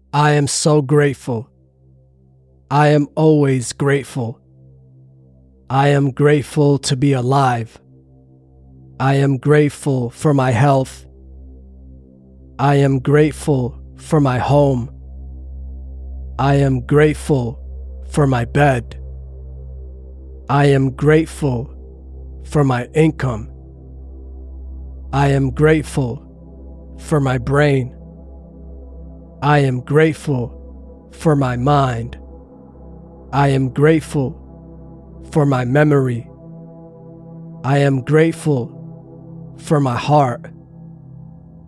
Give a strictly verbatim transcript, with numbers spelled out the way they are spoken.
I am so grateful. I am always grateful. I am grateful to be alive. I am grateful for my health. I am grateful for my home. I am grateful for my bed. I am grateful for my income. I am grateful for my brain. I am grateful for my mind. I am grateful for my memory. I am grateful for my heart.